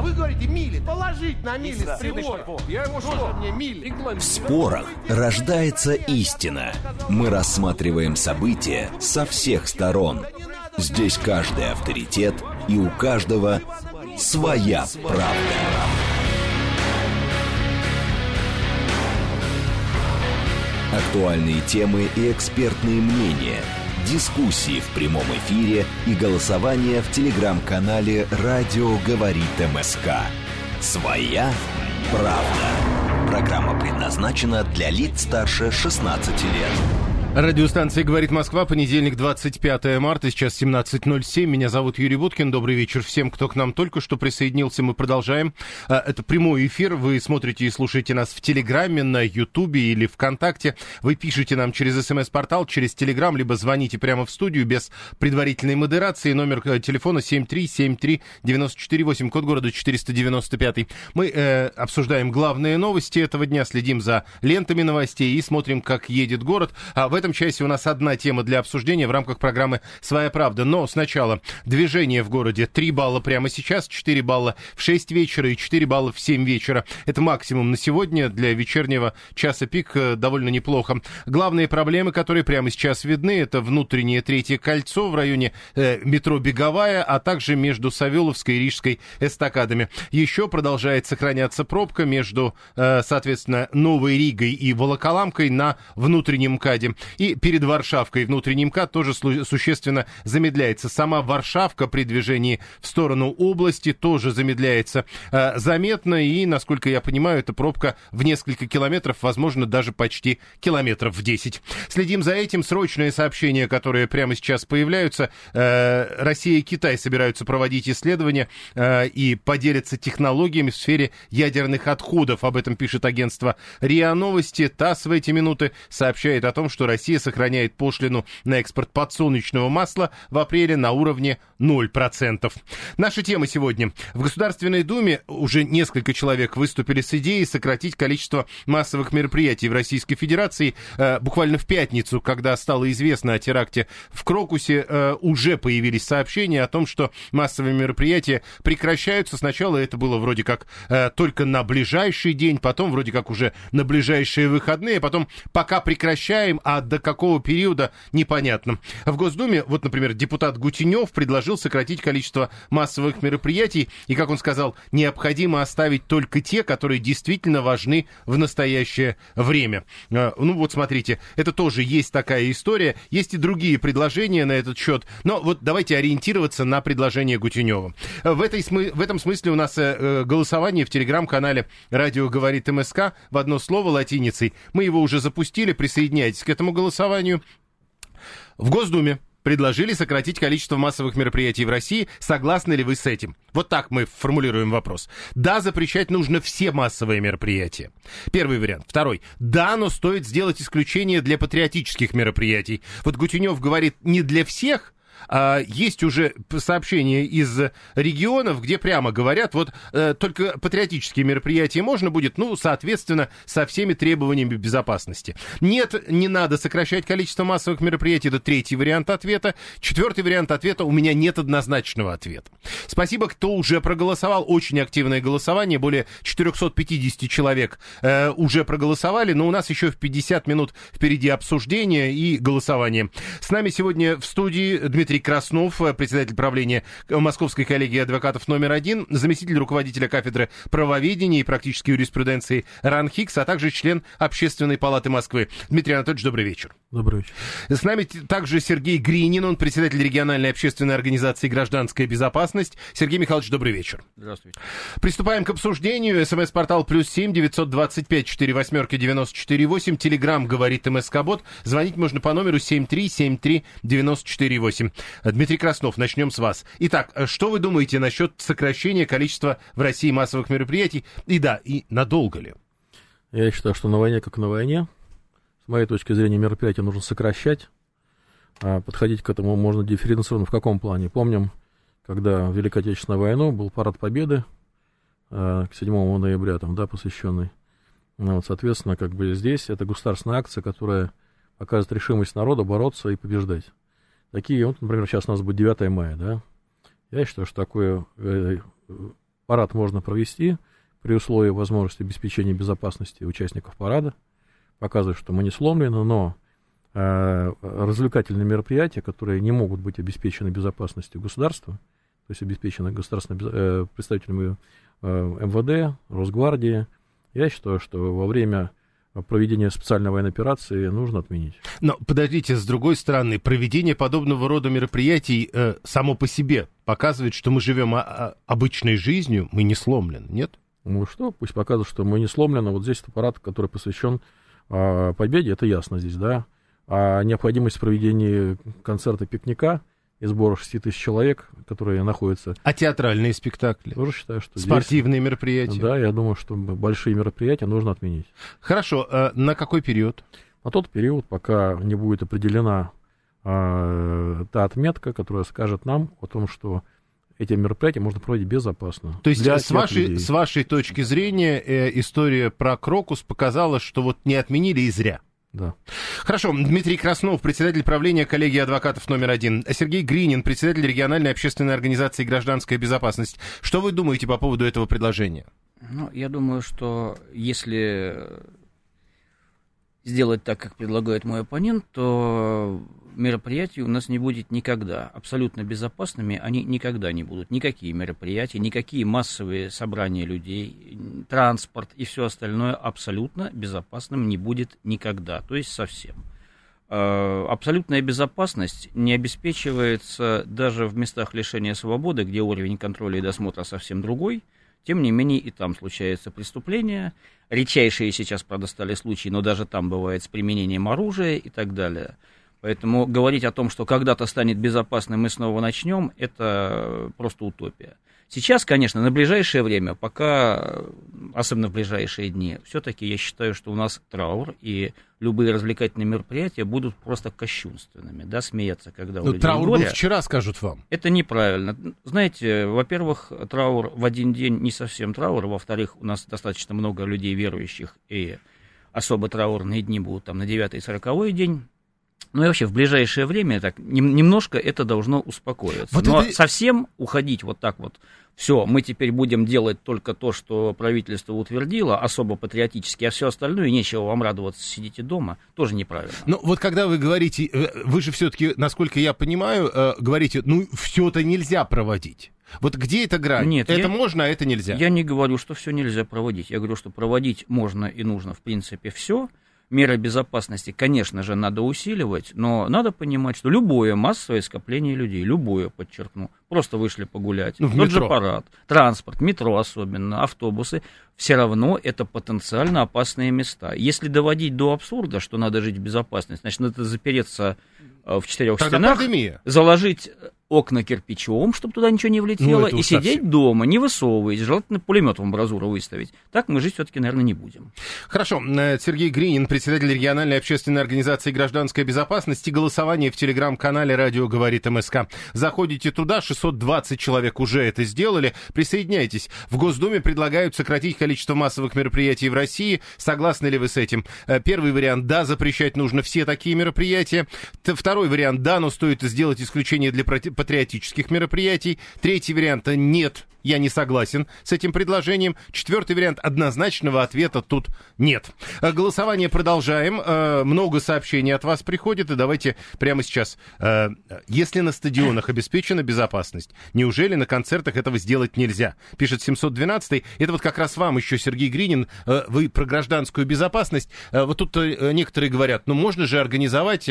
А вы говорите, мили. Положить на мили с прибором. Я ему что? Мне мили. В спорах рождается истина. Мы рассматриваем события со всех сторон. Здесь каждый авторитет, и у каждого своя правда. Актуальные темы и экспертные мнения, дискуссии в прямом эфире и голосование в телеграм-канале «Радио говорит МСК». «Своя правда». Программа предназначена для лиц старше 16 лет. Радиостанция «Говорит Москва», понедельник, 25 марта, сейчас 17:07. Меня зовут Юрий Буткин. Добрый вечер всем, кто к нам только что присоединился. Мы продолжаем. Это прямой эфир. Вы смотрите и слушаете нас в Телеграме, на Ютубе или ВКонтакте. Вы пишете нам через СМС-портал, через Телеграм, либо звоните прямо в студию без предварительной модерации. Номер телефона 7373948, код города 495. Мы обсуждаем главные новости этого дня, следим за лентами новостей и смотрим, как едет город. В этом часе у нас одна тема для обсуждения в рамках программы «Своя правда». Но сначала движение в городе. 3 балла прямо сейчас, 4 балла в 6 вечера и 4 балла в 7 вечера. Это максимум на сегодня. Для вечернего часа пик довольно неплохо. Главные проблемы, которые прямо сейчас видны, это внутреннее Третье кольцо в районе метро Беговая, а также между Савеловской и Рижской эстакадами. Еще продолжает сохраняться пробка между, соответственно, Новой Ригой и Волоколамкой на внутреннем МКАДе. И перед Варшавкой внутренний МКАД тоже существенно замедляется. Сама Варшавка при движении в сторону области тоже замедляется заметно. И, насколько я понимаю, эта пробка в несколько километров, возможно, даже почти километров в 10. Следим за этим. Срочные сообщения, которые прямо сейчас появляются. Россия и Китай собираются проводить исследования и поделятся технологиями в сфере ядерных отходов. Об этом пишет агентство РИА Новости. ТАСС в эти минуты сообщает о том, что Россия сохраняет пошлину на экспорт подсолнечного масла в апреле на уровне 0%. Наша тема сегодня. В Государственной Думе уже несколько человек выступили с идеей сократить количество массовых мероприятий в Российской Федерации. Буквально в пятницу, когда стало известно о теракте в Крокусе, уже появились сообщения о том, что массовые мероприятия прекращаются. Сначала это было вроде как только на ближайший день, потом вроде как уже на ближайшие выходные, потом пока прекращаем, а до какого периода непонятно. В Госдуме, вот, например, депутат Гутенев предложил сократить количество массовых мероприятий, и, как он сказал, необходимо оставить только те, которые действительно важны в настоящее время. Ну вот смотрите, это тоже есть такая история, есть и другие предложения на этот счет, но вот давайте ориентироваться на предложение Гутенева. В этом смысле у нас голосование в телеграм-канале «Радио говорит МСК» в одно слово латиницей. Мы его уже запустили, присоединяйтесь к этому голосованию. В Госдуме предложили сократить количество массовых мероприятий в России. Согласны ли вы с этим? Вот так мы формулируем вопрос. Да, запрещать нужно все массовые мероприятия. Первый вариант. Второй. Да, но стоит сделать исключение для патриотических мероприятий. Вот Гутенев говорит, не для всех. Есть уже сообщения из регионов, где прямо говорят, вот только патриотические мероприятия можно будет, ну, соответственно, со всеми требованиями безопасности. Нет, не надо сокращать количество массовых мероприятий. Это третий вариант ответа. Четвертый вариант ответа. У меня нет однозначного ответа. Спасибо, кто уже проголосовал. Очень активное голосование. Более 450 человек уже проголосовали, но у нас еще в 50 минут впереди обсуждение и голосование. С нами сегодня в студии Дмитрий Краснов, председатель правления Московской коллегии адвокатов номер 1, заместитель руководителя кафедры правоведения и практической юриспруденции РАН-ХИКС, а также член Общественной палаты Москвы. Дмитрий Анатольевич, добрый вечер. Добрый вечер. С нами также Сергей Гринин, он председатель региональной общественной организации «Гражданская безопасность». Сергей Михайлович, добрый вечер. Здравствуйте. Приступаем к обсуждению. СМС-портал +7 925 48 94 8. Телеграм говорит МСК-бот. Звонить можно по номеру 7373 94 8. Дмитрий Краснов, начнем с вас. Итак, что вы думаете насчет сокращения количества в России массовых мероприятий? И да, и надолго ли? Я считаю, что на войне как на войне. С моей точки зрения, мероприятия нужно сокращать. А подходить к этому можно дифференцированно. В каком плане? Помним, когда в Великой Отечественной войне был парад Победы к 7 ноября, там, да, посвященный. Вот, соответственно, как бы здесь это государственная акция, которая показывает решимость народа бороться и побеждать. Такие, вот, например, сейчас у нас будет 9 мая, да. Я считаю, что такое парад можно провести при условии возможности обеспечения безопасности участников парада, показывает, что мы не сломлены, но развлекательные мероприятия, которые не могут быть обеспечены безопасностью государства, то есть обеспечены государственными представителями МВД, Росгвардии, я считаю, что во время проведения специальной военной операции нужно отменить. Но подождите, с другой стороны, проведение подобного рода мероприятий само по себе показывает, что мы живем обычной жизнью, мы не сломлены, нет? Ну что, пусть показывают, что мы не сломлены. Вот здесь аппарат, который посвящен победе, это ясно здесь, да. А необходимость проведения концерта пикника и сбора 6 тысяч человек, которые находятся... А театральные спектакли? Тоже считаю, что спортивные здесь, мероприятия? Да, я думаю, что большие мероприятия нужно отменить. Хорошо, на какой период? На тот период, пока не будет определена та отметка, которая скажет нам о том, что эти мероприятия можно проводить безопасно. То есть, с вашей точки зрения, история про Крокус показала, что вот не отменили и зря? Да. Хорошо. Дмитрий Краснов, председатель правления коллегии адвокатов номер 1. Сергей Гринин, председатель региональной общественной организации «Гражданская безопасность». Что вы думаете по поводу этого предложения? Ну, я думаю, что если сделать так, как предлагает мой оппонент, то мероприятий у нас не будет никогда. Абсолютно безопасными они никогда не будут. Никакие мероприятия, никакие массовые собрания людей, транспорт и все остальное абсолютно безопасным не будет никогда. То есть совсем. Абсолютная безопасность не обеспечивается даже в местах лишения свободы, где уровень контроля и досмотра совсем другой. Тем не менее, и там случаются преступления. Редчайшие сейчас, правда, стали случаи, но даже там бывает с применением оружия и так далее. Поэтому говорить о том, что когда-то станет безопасным, мы снова начнем, это просто утопия. Сейчас, конечно, на ближайшее время, пока, особенно в ближайшие дни, все-таки я считаю, что у нас траур, и любые развлекательные мероприятия будут просто кощунственными, да, смеяться, когда у людей траур горе. был вчера, скажут вам. Это неправильно. Знаете, во-первых, траур в один день не совсем траур, во-вторых, у нас достаточно много людей верующих, и особо траурные дни будут там на 9-й и 40-й день. Ну и вообще в ближайшее время так немножко это должно успокоиться. Вот но это... совсем уходить вот так вот, все, мы теперь будем делать только то, что правительство утвердило, особо патриотически, а все остальное, нечего вам радоваться, сидите дома, тоже неправильно. Ну вот когда вы говорите, вы же все-таки, насколько я понимаю, говорите, ну все это нельзя проводить. Вот где эта грань? Нет, это можно, а это нельзя. Я не говорю, что все нельзя проводить. Я говорю, что проводить можно и нужно, в принципе, все. Меры безопасности, конечно же, надо усиливать, но надо понимать, что любое массовое скопление людей, любое, подчеркну, просто вышли погулять, тот же парад, транспорт, метро особенно, автобусы, все равно это потенциально опасные места. Если доводить до абсурда, что надо жить в безопасности, значит, надо запереться в 4 стенах, заложить окна кирпичом, чтобы туда ничего не влетело, и сидеть дома, не высовываясь, желательно пулемет в амбразуру выставить. Так мы жить все-таки, наверное, не будем. Хорошо. Сергей Гринин, председатель региональной общественной организации «Гражданская безопасность», и голосование в телеграм-канале «Радио говорит МСК». Заходите туда, 620 человек уже это сделали. Присоединяйтесь. В Госдуме предлагают сократить количество массовых мероприятий в России. Согласны ли вы с этим? Первый вариант – да, запрещать нужно все такие мероприятия. Второй вариант – да, но стоит сделать исключение для патриотических мероприятий. Третий вариант – нет, я не согласен с этим предложением. Четвертый вариант – однозначного ответа тут нет. Голосование продолжаем. Много сообщений от вас приходит, и давайте прямо сейчас. Если на стадионах обеспечена безопасность, неужели на концертах этого сделать нельзя? Пишет 712-й. Это вот как раз вам еще, Сергей Гринин, вы про гражданскую безопасность. Вот тут некоторые говорят, ну можно же организовать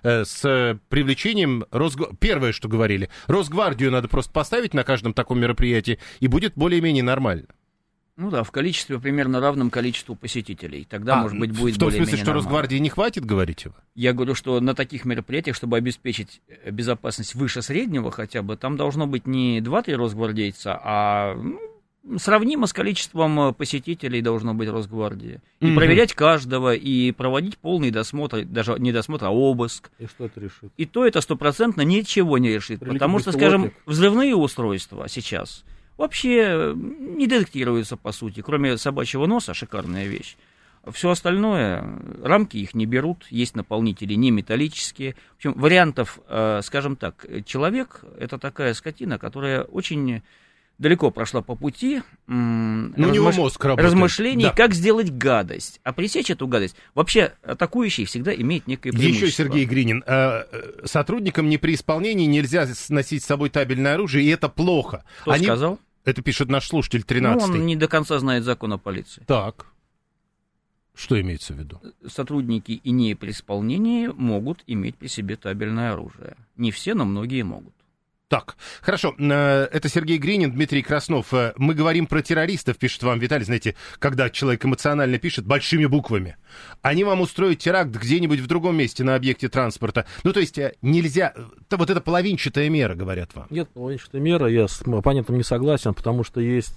с привлечением Первое, что говорили, Росгвардию надо просто поставить на каждом таком мероприятии, и будет более-менее нормально. Ну да, в количестве примерно равном количеству посетителей. Тогда, может быть, будет более-менее нормально. В том смысле, что Росгвардии не хватит, говорите вы? Я говорю, что на таких мероприятиях, чтобы обеспечить безопасность выше среднего хотя бы, там должно быть не 2-3 росгвардейца, а сравнимо с количеством посетителей должно быть Росгвардии. И проверять каждого, и проводить полный досмотр, даже не досмотр, а обыск. И что это решит? И то это 100% ничего не решит. Потому что, скажем, взрывные устройства сейчас вообще не детектируются, по сути, кроме собачьего носа, шикарная вещь. Все остальное, рамки их не берут, есть наполнители не металлические. В общем, вариантов, скажем так, человек – это такая скотина, которая очень далеко прошла по пути У него мозг работает. размышлений, Да. как сделать гадость. А пресечь эту гадость вообще атакующий всегда имеет некое преимущество. Еще Сергей Гринин. Сотрудникам не при исполнении нельзя носить с собой табельное оружие, и это плохо. Кто сказал? Это пишет наш слушатель 13-й. Он не до конца знает закон о полиции. Так. Что имеется в виду? Сотрудники и не при исполнении могут иметь при себе табельное оружие. Не все, но многие могут. Так, хорошо. Это Сергей Гринин, Дмитрий Краснов. Мы говорим про террористов, пишет вам Виталий. Знаете, когда человек эмоционально пишет большими буквами. Они вам устроят теракт где-нибудь в другом месте на объекте транспорта. Ну, то есть нельзя... Вот это половинчатая мера, говорят вам. Нет, половинчатая мера, я с оппонентом не согласен, потому что есть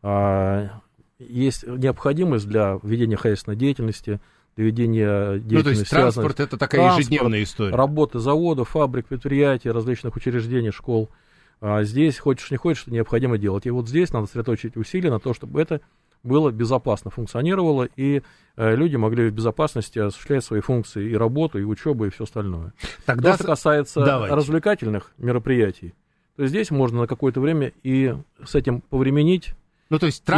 необходимость для ведения хозяйственной деятельности, для ведения деятельности. Ну, то есть транспорт — это такая ежедневная история. Работы заводов, фабрик, предприятий, различных учреждений, школ. Здесь, хочешь не хочешь, это необходимо делать. И вот здесь надо сосредоточить усилия на то, чтобы это было безопасно, функционировало, и люди могли в безопасности осуществлять свои функции, и работу, и учебу, и все остальное. Тогда... То, что касается развлекательных мероприятий, то здесь можно на какое-то время и с этим повременить. Ну, то есть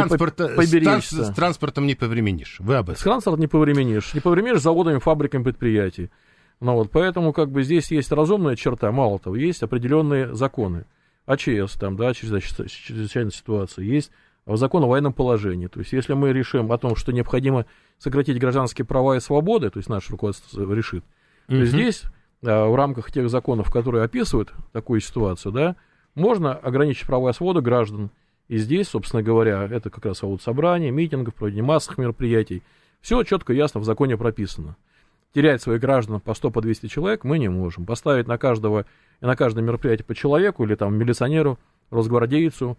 с транспортом не повременишь. Вы об этом. С транспортом не повременишь. Не повременишь с заводами, фабриками, предприятий. Ну, вот, поэтому как бы здесь есть разумная черта. Мало того, есть определенные законы. АЧС, там, да, чрезвычайная ситуация. Есть закон о военном положении. То есть, если мы решим о том, что необходимо сократить гражданские права и свободы, то есть наше руководство решит, то здесь в рамках тех законов, которые описывают такую ситуацию, да, можно ограничить права и свободы граждан. И здесь, собственно говоря, это как раз свобода собраний, митингов, проведения массовых мероприятий. Все четко, ясно в законе прописано. Терять своих граждан по 100, по 200 человек мы не можем. Поставить на каждое мероприятие по человеку или там милиционеру, росгвардейцу,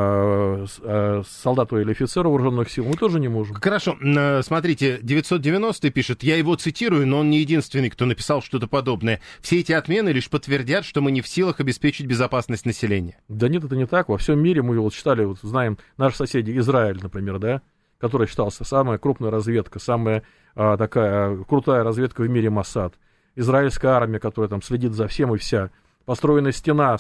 солдату или офицеру вооруженных сил мы тоже не можем. Хорошо, смотрите, 990 пишет, я его цитирую, но он не единственный, кто написал что-то подобное. Все эти отмены лишь подтвердят, что мы не в силах обеспечить безопасность населения. Да нет, это не так. Во всем мире мы вот читали, вот знаем, наши соседи, Израиль, например, да, который считался самая крупная разведка, самая такая крутая разведка в мире Моссад. Израильская армия, которая там следит за всем и вся. Построена стена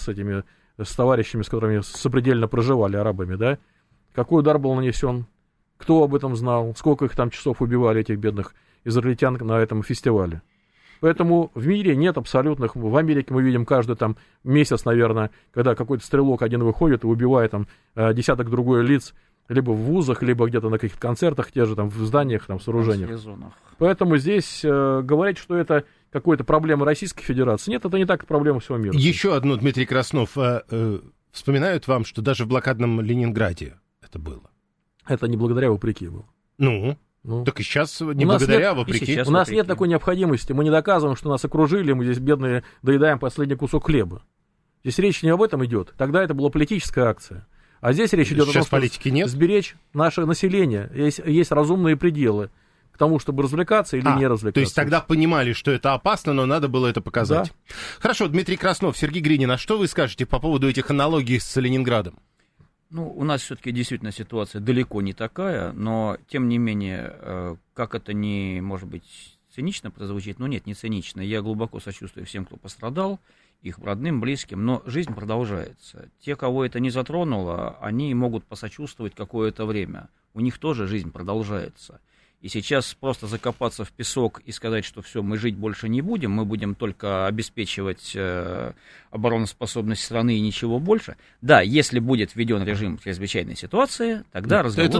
с товарищами, с которыми сопредельно проживали, арабами, да? Какой удар был нанесен? Кто об этом знал? Сколько их там часов убивали, этих бедных израильтян, на этом фестивале? Поэтому в мире нет абсолютных... В Америке мы видим каждый там месяц, наверное, когда какой-то стрелок один выходит и убивает там десяток другой лиц, либо в вузах, либо где-то на каких-то концертах, те же там в зданиях, там, в сооружениях. Поэтому здесь говорить, что это какой-то проблема Российской Федерации, нет, это не так проблема всего мира. Еще одно, Дмитрий Краснов. Вспоминают вам, что даже в блокадном Ленинграде это было? Это не благодаря, вопреки было. Ну, так и сейчас не благодаря, вопреки. У нас нет такой необходимости. Мы не доказываем, что нас окружили, мы здесь, бедные, доедаем последний кусок хлеба. Здесь речь не об этом идет. Тогда это была политическая акция. А здесь речь идет о том, что сберечь наше население. Есть разумные пределы к тому, чтобы развлекаться или не развлекаться. То есть тогда понимали, что это опасно, но надо было это показать. Да. Хорошо, Дмитрий Краснов, Сергей Гринин, а что вы скажете по поводу этих аналогий с Ленинградом? Ну, у нас все-таки действительно ситуация далеко не такая, но, тем не менее, как это не, может быть, цинично прозвучит, но нет, не цинично. Я глубоко сочувствую всем, кто пострадал, их родным, близким, но жизнь продолжается. Те, кого это не затронуло, они могут посочувствовать какое-то время. У них тоже жизнь продолжается. И сейчас просто закопаться в песок и сказать, что все, мы жить больше не будем, мы будем только обеспечивать обороноспособность страны и ничего больше. Да, если будет введен режим чрезвычайной ситуации, тогда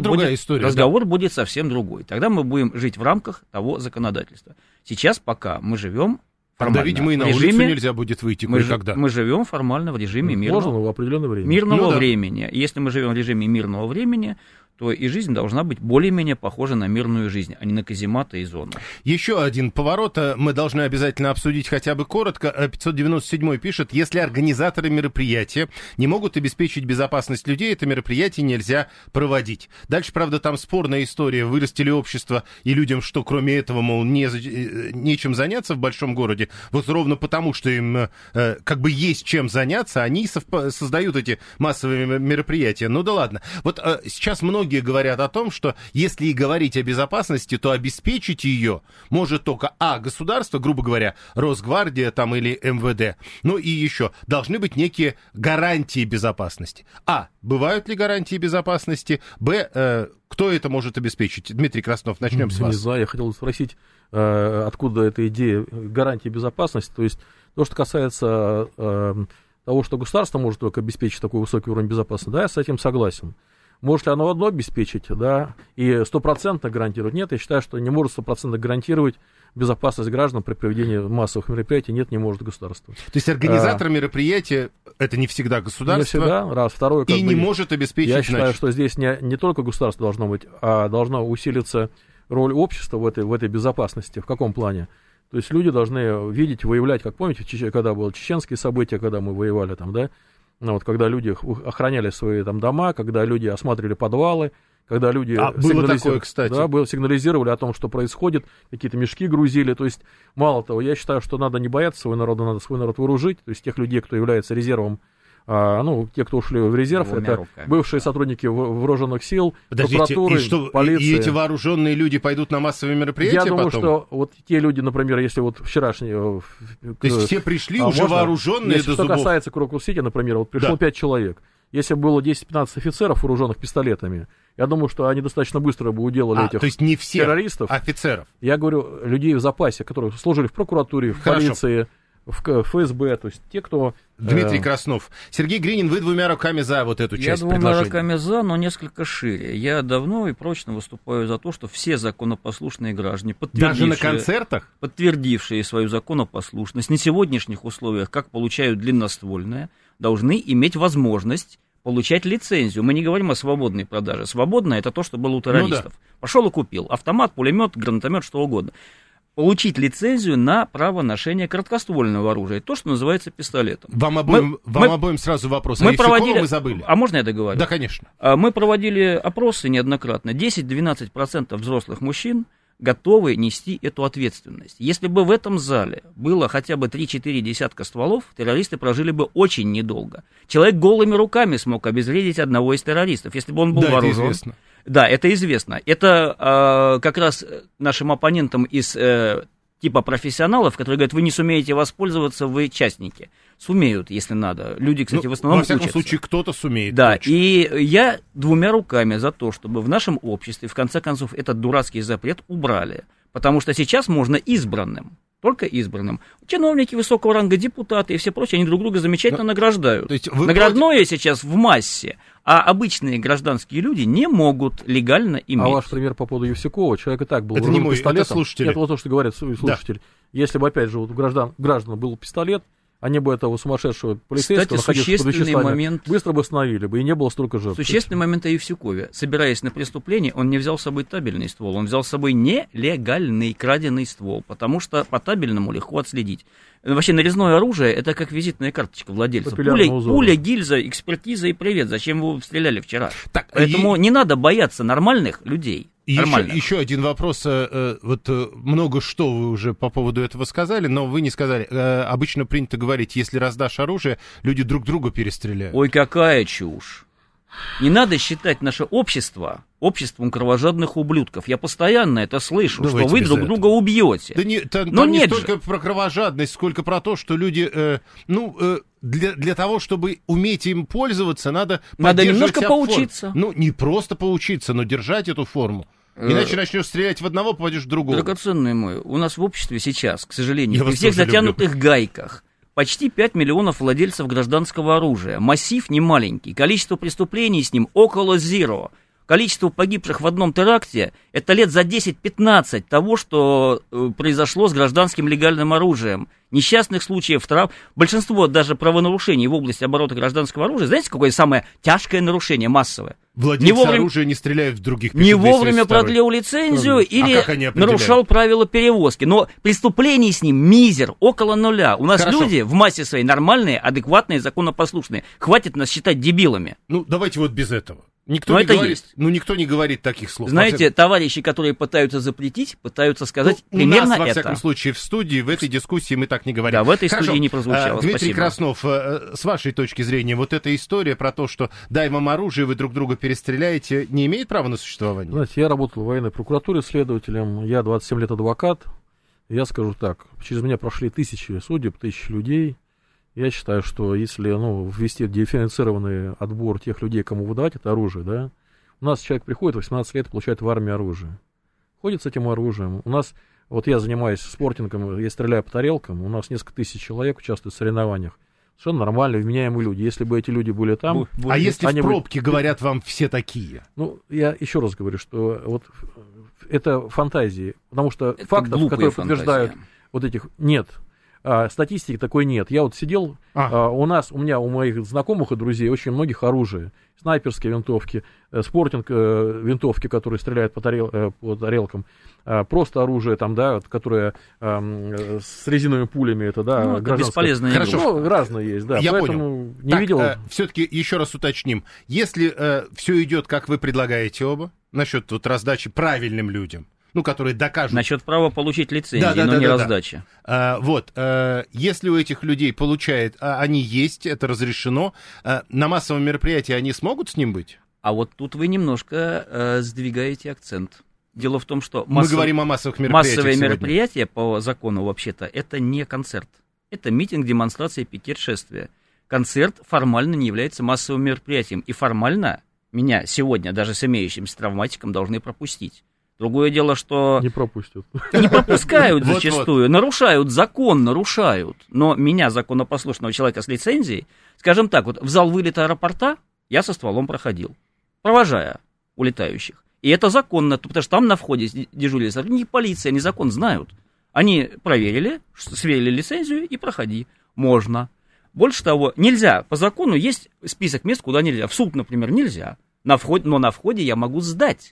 разговор будет совсем другой. Тогда мы будем жить в рамках того законодательства. Сейчас пока мы живем формально. Тогда, видимо, и на улицу нельзя будет выйти кое-когда. Мы живем формально в режиме мирного времени. И если мы живем в режиме мирного времени, то и жизнь должна быть более-менее похожа на мирную жизнь, а не на казематы и зоны. Еще один поворот мы должны обязательно обсудить хотя бы коротко. 597 пишет, если организаторы мероприятия не могут обеспечить безопасность людей, это мероприятие нельзя проводить. Дальше, правда, там спорная история. Вырастили общество, и людям, что кроме этого, мол, нечем заняться в большом городе, вот ровно потому, что им как бы есть чем заняться, они создают эти массовые мероприятия. Ну да ладно. Вот сейчас многие многие говорят о том, что если и говорить о безопасности, то обеспечить ее может только, государство, грубо говоря, Росгвардия там или МВД, ну и еще должны быть некие гарантии безопасности. Бывают ли гарантии безопасности? Кто это может обеспечить? Дмитрий Краснов, начнем с вас. Не знаю, я хотел спросить, откуда эта идея гарантии безопасности. То есть то, что касается того, что государство может только обеспечить такой высокий уровень безопасности, да, я с этим согласен. Может ли оно одно обеспечить, да, и 100% гарантировать? Нет, я считаю, что не может 100% гарантировать безопасность граждан при проведении массовых мероприятий. Нет, не может государство. То есть организатор мероприятия это не всегда государство. Не всегда, раз. Второе, и не может обеспечить. Я считаю, что здесь не только государство должно быть, а должна усилиться роль общества в этой безопасности. В каком плане? То есть люди должны видеть, выявлять, как помните, когда было чеченские события, когда мы воевали там, да, когда люди охраняли свои там дома, когда люди осматривали подвалы, когда люди сигнализировали о том, что происходит, какие-то мешки грузили. То есть, мало того, я считаю, что надо не бояться свой народ, надо свой народ вооружить. То есть тех людей, кто является резервом, те, кто ушли в резерв, это бывшие сотрудники вооруженных сил, прокуратуры, полиции. И эти вооруженные люди пойдут на массовые мероприятия потом? Я думаю, что вот те люди, например, если вот вчерашние... То есть все пришли уже вооруженные до зубов? Что касается Крокус-Сити, например, вот пришло 5 человек. Если было 10-15 офицеров, вооруженных пистолетами, я думаю, что они достаточно быстро бы уделали этих то есть не всех террористов. Офицеров? Я говорю, людей в запасе, которые служили в прокуратуре, в полиции, в ФСБ, то есть те, кто... Дмитрий Краснов. Сергей Гринин, вы двумя руками за вот эту часть предложения. Я двумя руками за, но несколько шире. Я давно и прочно выступаю за то, что все законопослушные граждане, даже на концертах, подтвердившие свою законопослушность, на сегодняшних условиях, как получают длинноствольное, должны иметь возможность получать лицензию. Мы не говорим о свободной продаже. Свободное — это то, что было у террористов. Пошел и купил автомат, пулемет, гранатомет, что угодно. Получить лицензию на право ношения короткоствольного оружия, то, что называется пистолетом. Вам обоим сразу вопрос. Мы забыли. А можно я договорю? Да, конечно. Мы проводили опросы неоднократно. 10-12% взрослых мужчин готовы нести эту ответственность. Если бы в этом зале было хотя бы 3-4 десятка стволов, террористы прожили бы очень недолго. Человек голыми руками смог обезвредить одного из террористов, если бы он был вооружен. Это известно. Да, это известно. Это как раз нашим оппонентам из типа профессионалов, которые говорят, вы не сумеете воспользоваться, вы частники. Сумеют, если надо. Люди, кстати, в основном учатся. Во всяком случае, кто-то сумеет. Да, точно. И я двумя руками за то, чтобы в нашем обществе, в конце концов, этот дурацкий запрет убрали. Потому что сейчас можно избранным, только избранным. Чиновники высокого ранга, депутаты и все прочие, они друг друга замечательно награждают. Наградное сейчас в массе, а обычные гражданские люди не могут легально иметь. А ваш пример по поводу Евсюкова, человек и так был это не мой, пистолетом. это слушатели. Это вот то, что говорят слушатели. Да. Если бы, опять же, у граждан был пистолет, они бы этого сумасшедшего полицейского, находившегося под веществами, быстро бы остановили бы, и не было столько жертв. Существенный момент о Евсюкове. Собираясь на преступление, он не взял с собой табельный ствол, он взял с собой нелегальный, краденый ствол, потому что по табельному легко отследить. Вообще, нарезное оружие — это как визитная карточка владельца. Пуля, гильза, экспертиза и привет. Зачем вы стреляли вчера? Поэтому не надо бояться нормальных людей. Еще один вопрос. Много что вы уже по поводу этого сказали, но вы не сказали. Обычно принято говорить, если раздашь оружие, люди друг друга перестреляют. Ой, какая чушь. Не надо считать наше общество обществом кровожадных ублюдков. Я постоянно это слышу, что вы друг друга убьете. Да не столько про кровожадность, сколько про то, что люди, для того, чтобы уметь им пользоваться, надо немножко поучиться. Не просто поучиться, но держать эту форму. Иначе начнешь стрелять в одного, попадешь в другого. Драгоценный мой, у нас в обществе сейчас, к сожалению, при всех затянутых гайках, почти 5 миллионов владельцев гражданского оружия. Массив не маленький. Количество преступлений с ним около зеро. Количество погибших в одном теракте — это лет за 10-15 того, что произошло с гражданским легальным оружием. Несчастных случаев, большинство даже правонарушений в области оборота гражданского оружия. Знаете, какое самое тяжкое нарушение, массовое? Владельцы оружия не стреляют в других. Не вовремя продлил лицензию или нарушал правила перевозки. Но преступлений с ним мизер, около нуля. У нас люди в массе своей нормальные, адекватные, законопослушные. Хватит нас считать дебилами. Давайте вот без этого. Никто не говорит таких слов. Знаете, товарищи, которые пытаются запретить, пытаются сказать примерно это. У нас, во всяком случае, в студии, в этой дискуссии мы так не говорим. Да, в этой студии не прозвучало. Дмитрий Краснов, с вашей точки зрения, вот эта история про то, что дай вам оружие, вы друг друга перестреляете, не имеет права на существование? Знаете, я работал в военной прокуратуре следователем, я 27 лет адвокат. Я скажу так, через меня прошли тысячи судеб, тысячи людей. Я считаю, что если ввести дифференцированный отбор тех людей, кому выдавать это оружие, да, у нас человек приходит, 18 лет, получает в армии оружие. Ходит с этим оружием. У нас, вот я занимаюсь спортингом, я стреляю по тарелкам, у нас несколько тысяч человек участвуют в соревнованиях. Совершенно нормальные, вменяемые люди. Если бы эти люди были там... А если в пробке говорят вам все такие? Я еще раз говорю, что вот это фантазии, потому что это фактов, которые подтверждают вот этих, нет. Статистики такой нет. Я вот сидел, у моих знакомых и друзей очень многих оружие. Снайперские винтовки, спортинг винтовки, которые стреляют по тарелкам, просто оружие там, да, которое с резиновыми пулями, это, да, гражданское. Бесполезное. Хорошо, разные есть, да. Я поэтому понял. Не видел. Все-таки еще раз уточним. Если все идет, как вы предлагаете оба, насчет вот раздачи правильным людям, которые докажут... Насчет права получить лицензию, но не раздача. Если у этих людей они есть, это разрешено, на массовом мероприятии они смогут с ним быть? А вот тут вы немножко сдвигаете акцент. Дело в том, что мы говорим о массовых мероприятиях массовые сегодня. Мероприятия по закону вообще-то это не концерт. Это митинг, демонстрация, пикет, шествие. Концерт формально не является массовым мероприятием. И формально меня сегодня, даже с имеющимся травматиком, должны пропустить. Другое дело, что... Не пропустят. Не пропускают зачастую, нарушают, закон нарушают. Но меня, законопослушного человека с лицензией, скажем так, вот в зал вылета аэропорта я со стволом проходил, провожая улетающих. И это законно, потому что там на входе дежурили сотрудники полиции, они закон знают. Они проверили, сверили лицензию и проходи. Можно. Больше того, нельзя, по закону есть список мест, куда нельзя. В суд, например, нельзя, но на входе я могу сдать.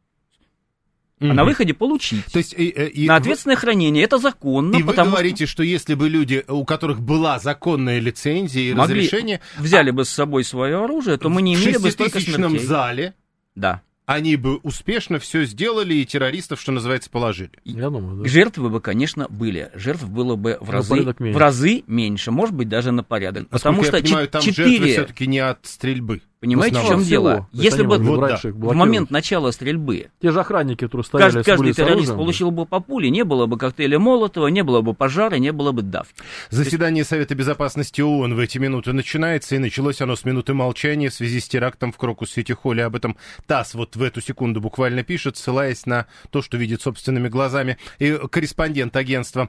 А на выходе получить. То есть, на ответственное хранение. Это законно. И вы говорите, что если бы люди, у которых была законная лицензия и разрешение... Взяли бы с собой свое оружие, то мы не имели бы столько смертей. В 6-тысячном зале Да. они бы успешно все сделали и террористов, что называется, положили. Я думаю, да. Жертвы бы, конечно, были. Жертв было бы в разы меньше, может быть, даже на порядок. Потому что я понимаю, там жертвы все-таки не от стрельбы. Понимаете, в чем дело? Если бы в момент начала стрельбы те же охранники, которые стояли, каждый террорист получил бы по пуле, не было бы коктейля Молотова, не было бы пожара, не было бы давки. Заседание Совета Безопасности ООН в эти минуты начинается, и началось оно с минуты молчания в связи с терактом в Крокус-Сити-Холле. Об этом ТАСС вот в эту секунду буквально пишет, ссылаясь на то, что видит собственными глазами. И корреспондент агентства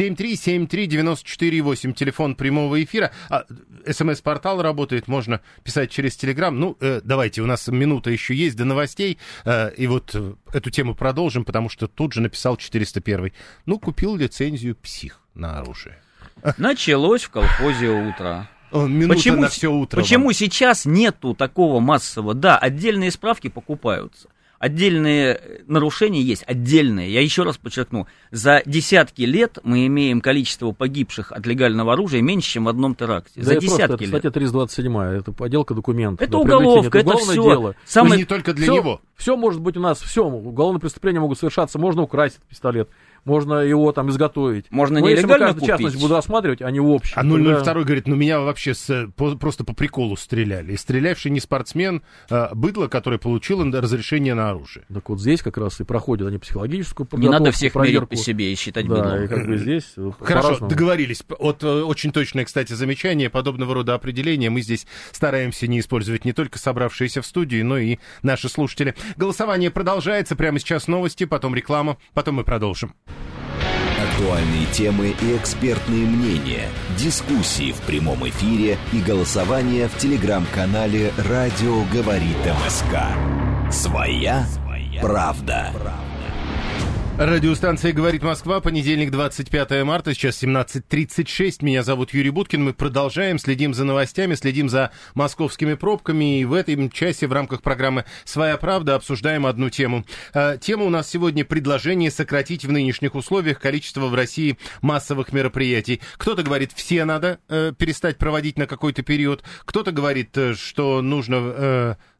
7373948, телефон прямого эфира. СМС-портал работает, можно писать через Телеграм. Давайте, у нас минута еще есть до новостей, и вот эту тему продолжим, потому что тут же написал 401-й. Купил лицензию псих на оружие. Началось в колхозе утро. Минута на все утро. Почему сейчас нету такого массового? Да, отдельные справки покупаются. Отдельные нарушения есть, отдельные. Я еще раз подчеркну, за десятки лет мы имеем количество погибших от легального оружия меньше, чем в одном теракте. За десятки лет. Статья 327, это подделка документов. Это уголовка, это все. Дело. Не только для него. Все может быть у нас, все, уголовные преступления могут совершаться, можно украсть пистолет. Можно его там изготовить. Можно нелегально купить. Частность буду осматривать, а не в общем. А 002 говорит, меня вообще просто по приколу стреляли. И стрелявший не спортсмен, быдло, которое получило разрешение на оружие. Так вот здесь как раз и проходят они психологическую подготовку. Не надо всех мерить по себе и считать быдлом. Да, и как бы здесь Хорошо, договорились. Очень точное, кстати, замечание. Подобного рода определения мы здесь стараемся не использовать не только собравшиеся в студии, но и наши слушатели. Голосование продолжается. Прямо сейчас новости, потом реклама, потом мы продолжим. Актуальные темы и экспертные мнения, дискуссии в прямом эфире и голосование в телеграм-канале «Радио говорит МСК». Своя правда. Радиостанция «Говорит Москва», понедельник, 25 марта, сейчас 17:36. Меня зовут Юрий Буткин. Мы продолжаем, следим за новостями, следим за московскими пробками. И в этом часе в рамках программы «Своя правда» обсуждаем одну тему. Тема у нас сегодня — предложение сократить в нынешних условиях количество в России массовых мероприятий. Кто-то говорит, все надо перестать проводить на какой-то период. Кто-то говорит, что нужно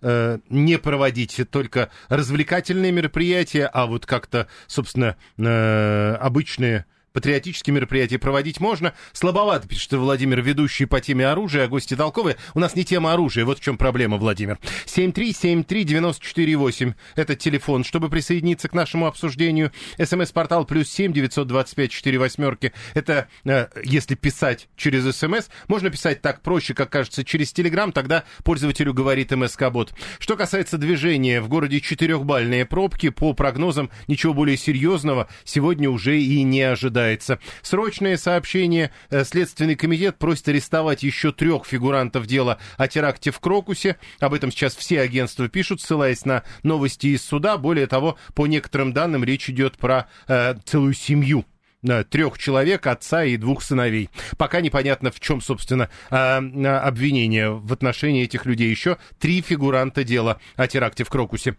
не проводить только развлекательные мероприятия, а вот как-то, собственно, обычные патриотические мероприятия проводить можно. Слабовато, пишет Владимир, ведущий по теме оружия, а гости толковые. У нас не тема оружия, вот в чем проблема, Владимир. 7373948, это телефон, чтобы присоединиться к нашему обсуждению. СМС-портал +7 925 48, это если писать через СМС. Можно писать так проще, как кажется, через Телеграм, тогда пользователю говорит МСК-бот. Что касается движения, в городе 4-бальные пробки, по прогнозам ничего более серьезного сегодня уже и не ожидается. Срочное сообщение. Следственный комитет просит арестовать еще 3 фигурантов дела о теракте в Крокусе. Об этом сейчас все агентства пишут, ссылаясь на новости из суда. Более того, по некоторым данным, речь идет про целую семью. 3 человек, отца и 2 сыновей. Пока непонятно, в чем, собственно, обвинение в отношении этих людей. Еще 3 фигуранта дела о теракте в Крокусе.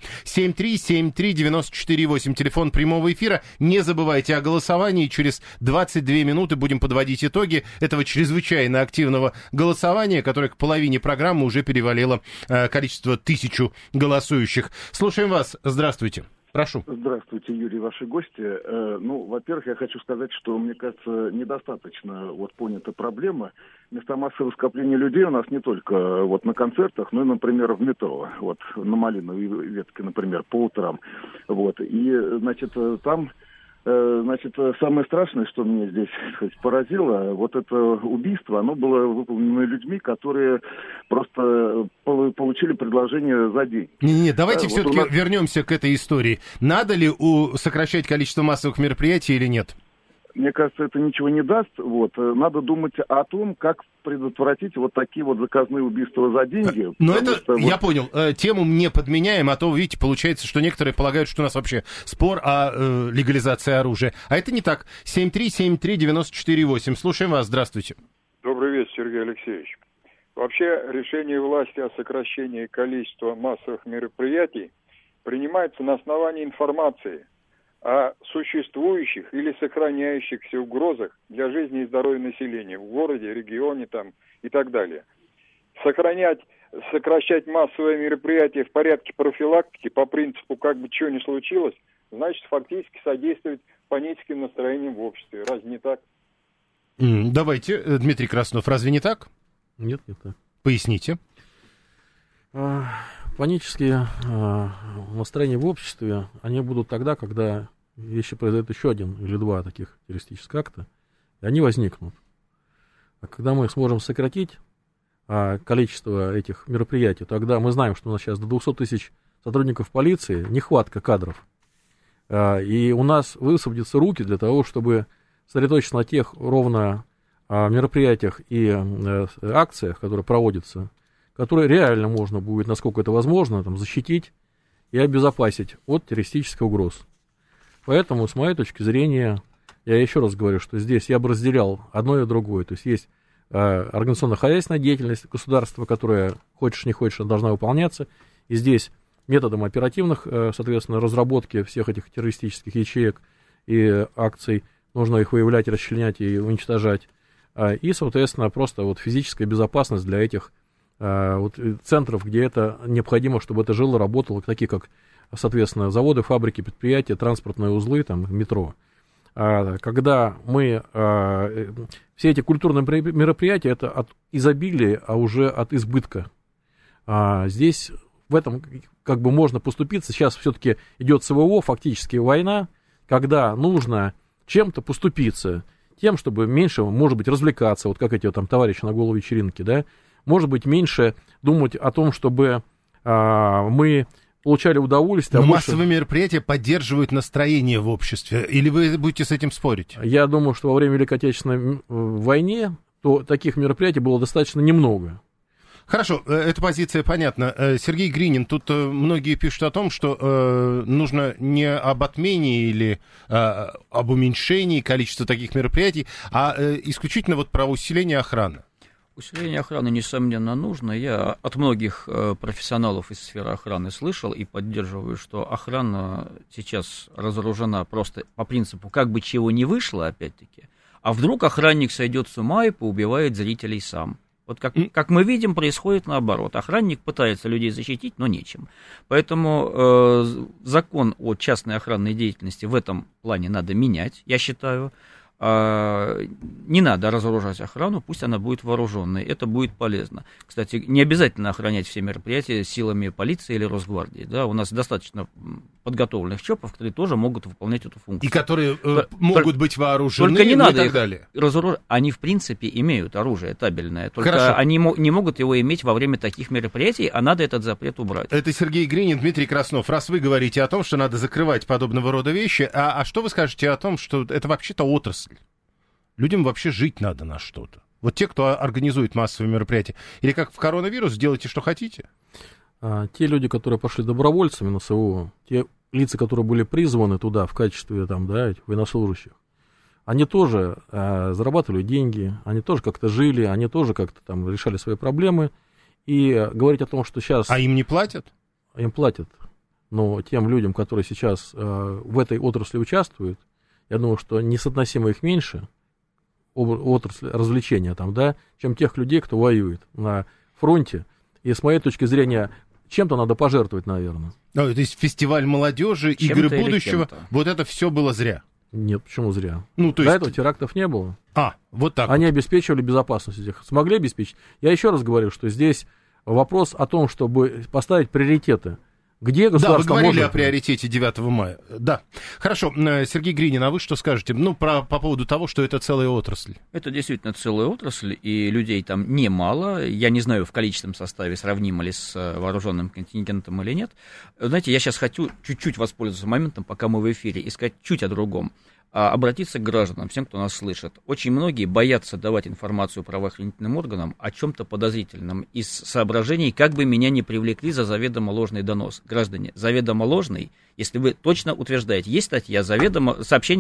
7373948, телефон прямого эфира. Не забывайте о голосовании. Через 22 минуты будем подводить итоги этого чрезвычайно активного голосования, которое к половине программы уже перевалило количество 1000 голосующих. Слушаем вас. Здравствуйте. Прошу. Здравствуйте, Юрий, ваши гости. Во-первых, я хочу сказать, что, мне кажется, недостаточно понята проблема. Места массового скопления людей у нас не только на концертах, но и, например, в метро. На Малиновой ветке, например, по утрам. И, там... самое страшное, что меня здесь поразило, это убийство, оно было выполнено людьми, которые просто получили предложение за день. Не, давайте все-таки вернемся к этой истории. Надо ли сокращать количество массовых мероприятий или нет? Мне кажется, это ничего не даст. Надо думать о том, как предотвратить такие заказные убийства за деньги. Но это, я понял, тему не подменяем, а то, видите, получается, что некоторые полагают, что у нас вообще спор о легализации оружия. А это не так. 7373948. Слушаем вас, здравствуйте. Добрый вечер, Сергей Алексеевич. Вообще, решение власти о сокращении количества массовых мероприятий принимается на основании информации о существующих или сохраняющихся угрозах для жизни и здоровья населения в городе, регионе и так далее. Сокращать массовые мероприятия в порядке профилактики по принципу как бы чего ни случилось, значит фактически содействовать паническим настроениям в обществе. Разве не так? Давайте, Дмитрий Краснов, разве не так? Нет, не так. Поясните. Панические настроения в обществе, они будут тогда, когда если произойдет еще 1 или 2 таких террористических акта, и они возникнут. А когда мы сможем сократить количество этих мероприятий, тогда мы знаем, что у нас сейчас до 200 тысяч сотрудников полиции, нехватка кадров, и у нас высвободятся руки для того, чтобы сосредоточиться на тех ровно мероприятиях и акциях, которые проводятся, которые реально можно будет, насколько это возможно, защитить и обезопасить от террористических угроз. Поэтому, с моей точки зрения, я еще раз говорю, что здесь я бы разделял одно и другое. То есть организационно-хозяйственная деятельность государства, которая, хочешь не хочешь, должна выполняться. И здесь методом оперативных, соответственно, разработки всех этих террористических ячеек и акций нужно их выявлять, расчленять и уничтожать. И, соответственно, просто физическая безопасность для этих центров, где это необходимо, чтобы это жило, работало, такие как, соответственно, заводы, фабрики, предприятия, транспортные узлы, метро. Когда мы все эти культурные мероприятия, это от изобилия, а уже от избытка. Здесь в этом можно поступиться. Сейчас все-таки идет СВО, фактически война, когда нужно чем-то поступиться, тем, чтобы меньше, может быть, развлекаться, как эти товарищи на голову вечеринки, да, может быть, меньше думать о том, чтобы мы получали удовольствие. Но массовые мероприятия поддерживают настроение в обществе. Или вы будете с этим спорить? Я думаю, что во время Великой Отечественной войны таких мероприятий было достаточно немного. Хорошо, эта позиция понятна. Сергей Гринин, тут многие пишут о том, что нужно не об отмене или об уменьшении количества таких мероприятий, а исключительно про усиление охраны. Усиление охраны, несомненно, нужно. Я от многих профессионалов из сферы охраны слышал и поддерживаю, что охрана сейчас разоружена просто по принципу, как бы чего не вышло, опять-таки, а вдруг охранник сойдет с ума и поубивает зрителей сам. Вот как мы видим, происходит наоборот. Охранник пытается людей защитить, но нечем. Поэтому закон о частной охранной деятельности в этом плане надо менять, я считаю. Не надо разоружать охрану, пусть она будет вооруженной, это будет полезно. Кстати, не обязательно охранять все мероприятия силами полиции или Росгвардии. Да? У нас достаточно подготовленных ЧОПов, которые тоже могут выполнять эту функцию. И которые могут быть вооружены, только не надо и так их далее. разоружать. Они, в принципе, имеют оружие табельное, только Хорошо. они не могут его иметь во время таких мероприятий, а надо этот запрет убрать. Это Сергей Гринин, Дмитрий Краснов. Раз вы говорите о том, что надо закрывать подобного рода вещи, а что вы скажете о том, что это вообще-то отрасль? Людям вообще жить надо на что-то. Вот те, кто организует массовые мероприятия. Или как в коронавирус, делайте, что хотите. Те люди, которые пошли добровольцами на СВО, те лица, которые были призваны туда в качестве там, да, этих военнослужащих, они тоже зарабатывали деньги, они тоже как-то жили, они тоже как-то там решали свои проблемы. И говорить о том, что сейчас... А им не платят? Им платят. Но тем людям, которые сейчас в этой отрасли участвуют, я думаю, что несоотносимо их меньше, отрасль развлечения там, да, чем тех людей, кто воюет на фронте. И с моей точки зрения, чем-то надо пожертвовать, наверное. То есть фестиваль молодежи, игры будущего, вот это все было зря? Нет, почему зря? Ну, то До есть... этого терактов не было. Вот так. Они обеспечивали безопасность этих. Смогли обеспечить. Я еще раз говорю, что здесь вопрос о том, чтобы поставить приоритеты. Где государство вы говорили может... о приоритете 9 мая. Да. Хорошо. Сергей Гринин, а вы что скажете? По поводу того, что это целая отрасль. Это действительно целая отрасль, и людей там немало. Я не знаю, в количественном составе сравнимо ли с вооруженным контингентом или нет. Знаете, я сейчас хочу чуть-чуть воспользоваться моментом, пока мы в эфире, и сказать чуть о другом. Обратиться к гражданам, всем, кто нас слышит. Очень многие боятся давать информацию правоохранительным органам о чем-то подозрительном из соображений, как бы меня не привлекли за заведомо ложный донос. Граждане, заведомо ложный, если вы точно утверждаете, есть статья заведомо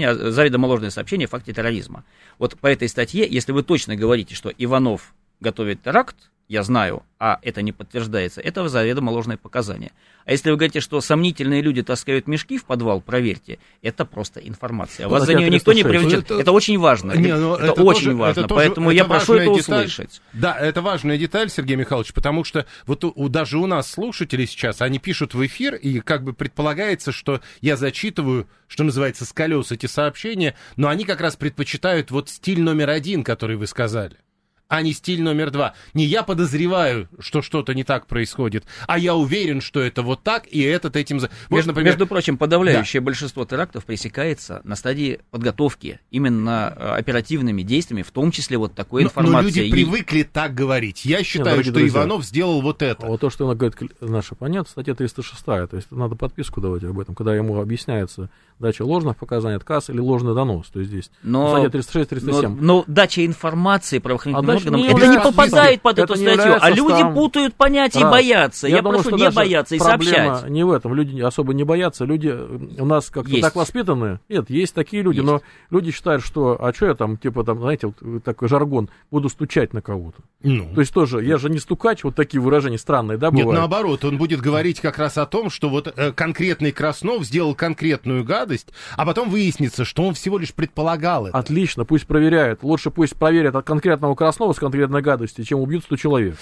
ложное сообщение о факте терроризма. Вот по этой статье, если вы точно говорите, что Иванов готовит теракт, я знаю, а это не подтверждается, это заведомо ложные показания. А если вы говорите, что сомнительные люди таскают мешки в подвал, проверьте, это просто информация. Вас за нее никто не привлечет. Это очень важно. Это очень важно, поэтому я прошу это услышать. Да, это важная деталь, Сергей Михайлович, потому что вот даже у нас слушатели сейчас, они пишут в эфир, и как бы предполагается, что я зачитываю, что называется, с колес эти сообщения, но они как раз предпочитают вот стиль номер 1, который вы сказали, а не стиль номер 2. Не я подозреваю, что что-то не так происходит, а я уверен, что это вот так, и этот этим... Вот, например... Между прочим, подавляющее большинство терактов пресекается на стадии подготовки, именно оперативными действиями, в том числе вот такой информацией. Но люди привыкли так говорить. Я считаю, что Иванов сделал вот это. Вот то, что он говорит, наш оппонент, статья 306, то есть надо подписку давать об этом, когда ему объясняется дача ложных показаний, отказ или ложный донос. То есть здесь статья 306, 307. Но дача информации правоохранительным органам, это не попадает под эту статью, а люди путают понятия и боятся. Я прошу не бояться и сообщать. Проблема не в этом. Люди особо не боятся. Люди у нас как-то так воспитаны. Нет, есть такие люди, но люди считают, что, а что я там, типа там, знаете, вот такой жаргон, буду стучать на кого-то. То есть тоже, я же не стукач, вот такие выражения странные, да, бывают? Нет, наоборот, он будет говорить как раз о том, что вот конкретный Краснов сделал конкретную гадость, а потом выяснится, что он всего лишь предполагал это. Отлично, пусть проверяют. Лучше пусть проверят от конкретного Краснова с конкретной гадостью, чем убьют 100 человек.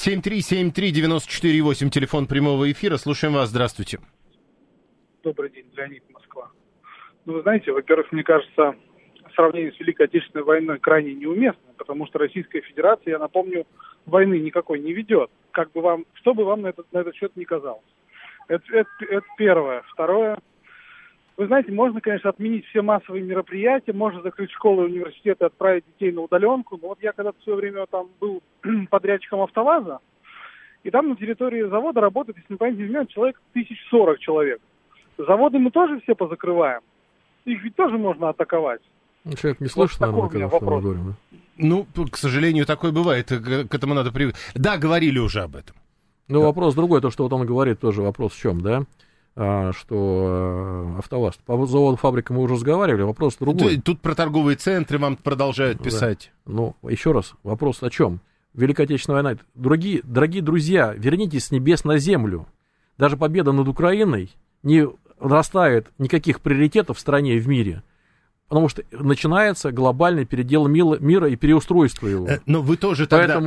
7373948, телефон прямого эфира. Слушаем вас, здравствуйте. Добрый день, Леонид, Москва. Ну, вы знаете, во-первых, мне кажется, сравнение с Великой Отечественной войной крайне неуместно, потому что Российская Федерация, я напомню, войны никакой не ведет. Как бы вам, что бы вам на этот счет ни казалось. Это первое. Второе. Вы знаете, можно, конечно, отменить все массовые мероприятия, можно закрыть школы и университеты, отправить детей на удаленку. Но вот я когда-то в свое время там был подрядчиком АвтоВАЗа, и там на территории завода работает, если не память не изменяет, человек 1040 человек. Заводы мы тоже все позакрываем. Их ведь тоже можно атаковать. Человек не слышит, вот наверное, когда мы говорим, да? Ну, к сожалению, такое бывает. К этому надо привыкнуть. Да, говорили уже об этом. Ну, да. Вопрос другой, то, что вот он говорит, тоже вопрос в чем, да? Что АвтоВАЗ. По заводу, фабрикам мы уже разговаривали, вопрос другой. Тут про торговые центры вам продолжают писать. Да. Ну, еще раз, вопрос о чем? Великая Отечественная война. Дорогие друзья, вернитесь с небес на землю. Даже победа над Украиной не растает никаких приоритетов в стране и в мире. Потому что начинается глобальный передел мира и переустройство его. Но вы тоже тогда,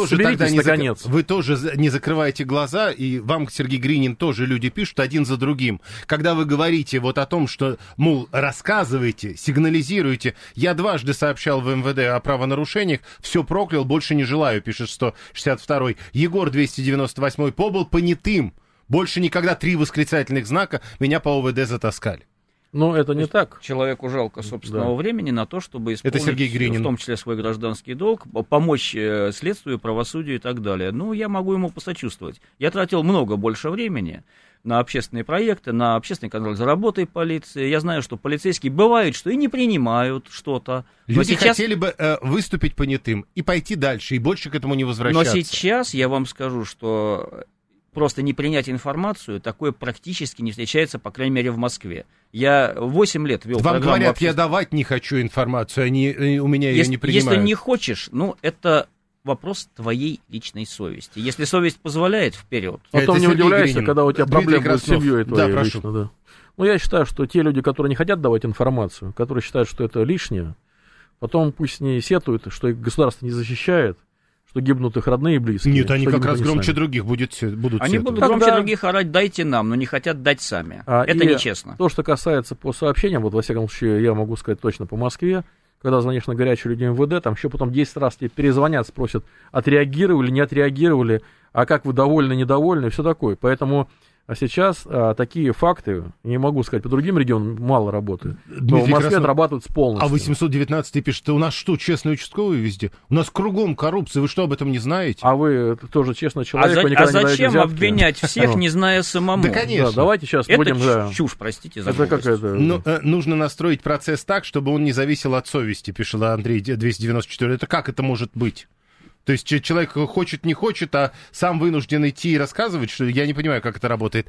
наконец. Вы тоже не закрываете глаза, и вам, Сергей Гринин, тоже люди пишут один за другим. Когда вы говорите вот о том, что, мол, рассказывайте, сигнализируете. Я дважды сообщал в МВД о правонарушениях, все проклял, больше не желаю, пишет 162-й. Егор 298-й побыл понятым. Больше никогда 3 восклицательных знака меня по ОВД затаскали. Но это не так. Человеку жалко собственного времени на то, чтобы исполнить, это Сергей Гринин, в том числе свой гражданский долг, помочь следствию, правосудию и так далее. Ну, я могу ему посочувствовать. Я тратил больше времени на общественные проекты, на общественный контроль за работой полиции. Я знаю, что полицейские бывают, что и не принимают что-то. Люди хотели бы выступить понятым и пойти дальше, и больше к этому не возвращаться. Но сейчас я вам скажу, что просто не принять информацию, такое практически не встречается, по крайней мере, в Москве. Я 8 лет вел программу... Вам говорят, я давать не хочу информацию, у меня ее не принимают. Если не хочешь, это вопрос твоей личной совести. Если совесть позволяет, вперед. Потом не удивляйся, когда у тебя проблемы с семьей твоей. Да, прошу. Лично, да. Ну, я считаю, что те люди, которые не хотят давать информацию, которые считают, что это лишнее, потом пусть не сетуют, что их государство не защищает, что гибнут их родные и близкие. Нет, они как раз громче других будут Они будут громче других орать, дайте нам, но не хотят дать сами. Это нечестно. То, что касается по сообщениям, вот во всяком случае, я могу сказать точно по Москве, когда звонишь на горячую линию МВД, там еще потом 10 раз тебе перезвонят, спросят, отреагировали, не отреагировали, а как вы довольны, недовольны, и все такое. Поэтому сейчас такие факты, не могу сказать, по другим регионам мало работают, но в Москве отрабатывают полностью. А 819 пишет, у нас что, честные участковые везде? У нас кругом коррупция, вы что, об этом не знаете? А вы тоже честный человек, вы никогда не даете зачем взятки? обвинять всех, не зная самому? Да, конечно. Да, давайте сейчас будем... Это чушь, простите за это как это... Нужно настроить процесс так, чтобы он не зависел от совести, пишет Андрей 294. Это как это может быть? То есть человек хочет, не хочет, а сам вынужден идти и рассказывать, что я не понимаю, как это работает.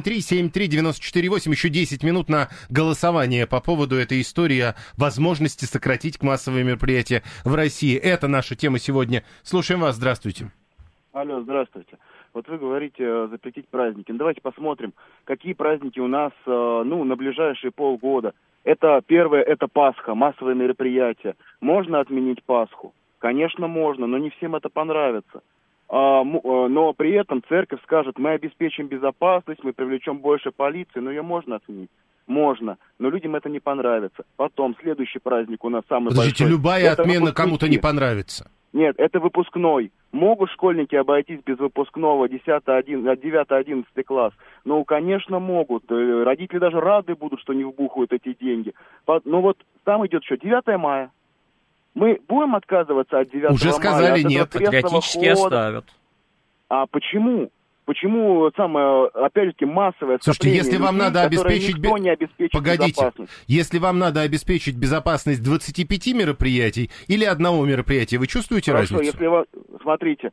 7373948, еще 10 минут на голосование по поводу этой истории о возможности сократить массовые мероприятия в России. Это наша тема сегодня. Слушаем вас, здравствуйте. Алло, здравствуйте. Вот вы говорите запретить праздники. Ну, давайте посмотрим, какие праздники у нас на ближайшие полгода. Это первое, это Пасха, массовые мероприятия. Можно отменить Пасху? Конечно, можно, но не всем это понравится. Но при этом церковь скажет, мы обеспечим безопасность, мы привлечем больше полиции, но ее можно отменить. Можно, но людям это не понравится. Потом, следующий праздник у нас самый большой. Подождите, любая отмена кому-то не понравится. Нет, это выпускной. Могут школьники обойтись без выпускного 9-11 класс? Ну, конечно, могут. Родители даже рады будут, что не вбухают эти деньги. Но вот там идет еще 9 мая. Мы будем отказываться от 9 мая? Уже сказали нет. Патриотически оставят. А почему? Почему опять-таки массовое скопление? Слушайте, если вам надо обеспечить... Погодите, если вам надо обеспечить безопасность 25 мероприятий или одного мероприятия, вы чувствуете разницу? Если вы... Смотрите,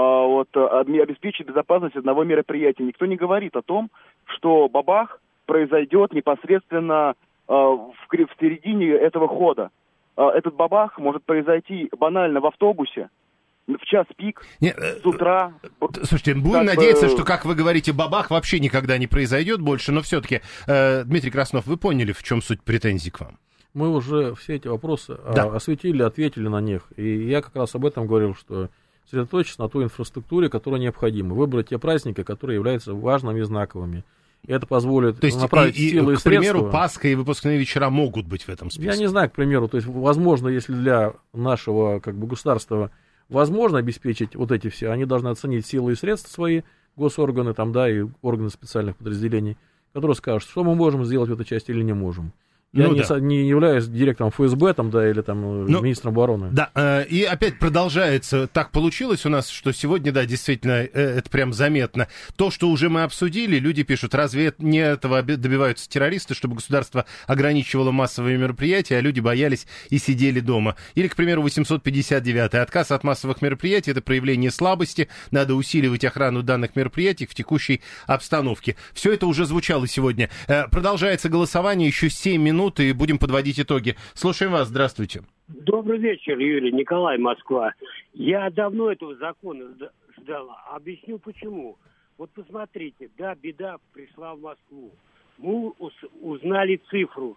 обеспечить безопасность одного мероприятия. Никто не говорит о том, что бабах произойдет непосредственно в середине этого хода. Этот бабах может произойти банально в автобусе, в час пик, с утра. Слушайте, будем надеяться, что, как вы говорите, бабах вообще никогда не произойдет больше, но все-таки, Дмитрий Краснов, вы поняли, в чем суть претензий к вам? Мы уже все эти вопросы осветили, ответили на них, и я как раз об этом говорил, что сосредоточиться на той инфраструктуре, которая необходима, выбрать те праздники, которые являются важными и знаковыми. И это позволит направить силы и средства. К примеру, Пасха и выпускные вечера могут быть в этом списке. Я не знаю, к примеру, то есть, возможно, если для нашего государства возможно обеспечить вот эти все, они должны оценить силы и средства свои, госорганы и органы специальных подразделений, которые скажут, что мы можем сделать в этой части или не можем. Я не являюсь директором ФСБ или министром обороны. Да, и опять продолжается. Так получилось у нас, что сегодня, действительно, это прям заметно. То, что уже мы обсудили, люди пишут, разве не этого добиваются террористы, чтобы государство ограничивало массовые мероприятия, а люди боялись и сидели дома. Или, к примеру, 859-й. Отказ от массовых мероприятий — это проявление слабости. Надо усиливать охрану данных мероприятий в текущей обстановке. Все это уже звучало сегодня. Продолжается голосование, еще 7 минут. И будем подводить итоги. Слушаем вас, здравствуйте. Добрый вечер, Юрий, Николай, Москва. Я давно этого закона ждал. Объясню почему. Вот посмотрите, беда пришла в Москву. Мы узнали цифру.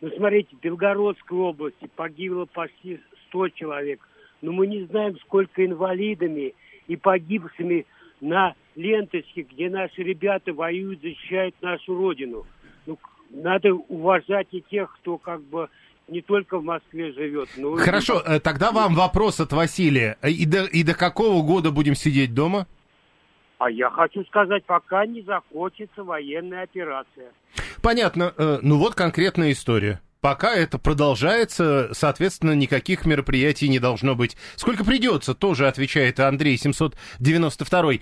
Ну, смотрите, в Белгородской области погибло почти 100 человек. Но мы не знаем, сколько инвалидами и погибшими на ленточке, где наши ребята воюют, защищают нашу родину. Ну, надо уважать и тех, кто как бы не только в Москве живет. Но Хорошо, тогда вам вопрос от Василия. И до какого года будем сидеть дома? А я хочу сказать, пока не закончится военная операция. Понятно. Ну вот конкретная история. Пока это продолжается, соответственно, никаких мероприятий не должно быть. Сколько придется, тоже отвечает Андрей 792-й.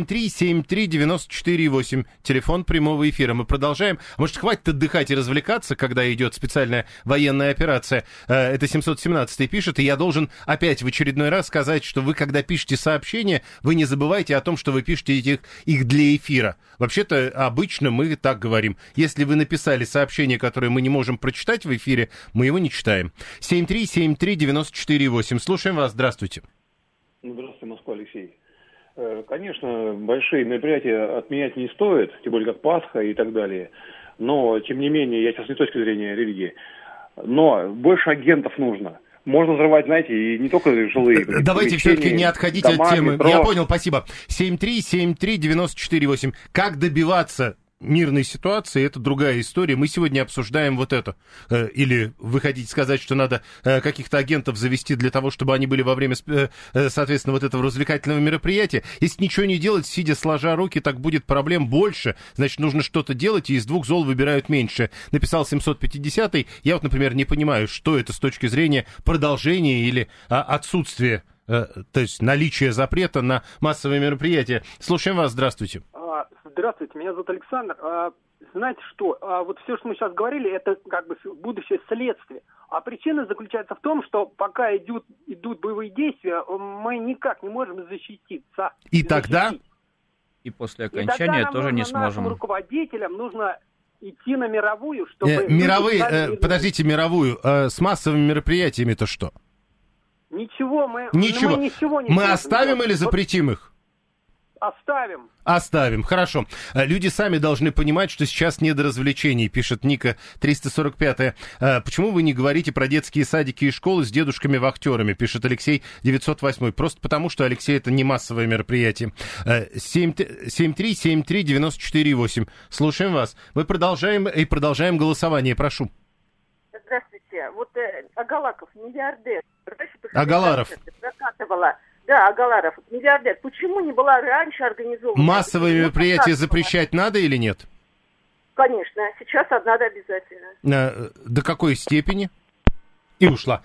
7373948. Телефон прямого эфира. Мы продолжаем. Может, хватит отдыхать и развлекаться, когда идет специальная военная операция? Это 717-й пишет. И я должен опять в очередной раз сказать, что вы, когда пишете сообщения, вы не забывайте о том, что вы пишете их для эфира. Вообще-то, обычно мы так говорим. Если вы написали сообщение, которое мы не можем прочитать в эфире, мы его не читаем. 7373948. Слушаем вас. Здравствуйте. Здравствуйте, Москва, Алексей. Конечно, большие мероприятия отменять не стоит, тем более как Пасха и так далее. Но, тем не менее, я сейчас не с точки зрения религии, но больше агентов нужно. Можно взрывать, знаете, и не только жилые. Давайте все-таки не отходить от темы. Метро. Я понял, спасибо. 7373948. Как добиваться мирной ситуации, это другая история. Мы сегодня обсуждаем вот это. Или вы хотите сказать, что надо каких-то агентов завести для того, чтобы они были во время, соответственно, вот этого развлекательного мероприятия. Если ничего не делать, сидя сложа руки, так будет проблем больше. Значит, нужно что-то делать, и из двух зол выбирают меньше. Написал 750-й. Я вот, например, не понимаю, что это с точки зрения продолжения или отсутствия, то есть наличия запрета на массовые мероприятия. Слушаем вас. Здравствуйте. Здравствуйте, меня зовут Александр. Знаете что, вот все, что мы сейчас говорили, это как бы будущее следствие. А причина заключается в том, что пока идут боевые действия, мы никак не можем защититься. И тогда? И после окончания тоже не сможем. Нашим руководителям нужно идти на мировую, чтобы... Подождите, мировую. С массовыми мероприятиями-то что? Ничего, мы ничего не Мы оставим делать. Или запретим их? Оставим, хорошо. Люди сами должны понимать, что сейчас не до развлечений, пишет Ника 345-я. Почему вы не говорите про детские садики и школы с дедушками-вахтерами, пишет Алексей 908. Просто потому, что, Алексей, это не массовое мероприятие. 7373948. Слушаем вас. Мы продолжаем голосование, прошу. Здравствуйте. Вот Агалаков, миллиардер. Агаларов. Да, Агаларов, миллиардер. Почему не была раньше организована? Массовые мероприятия запрещать надо или нет? Конечно, сейчас надо обязательно. До какой степени? И ушла.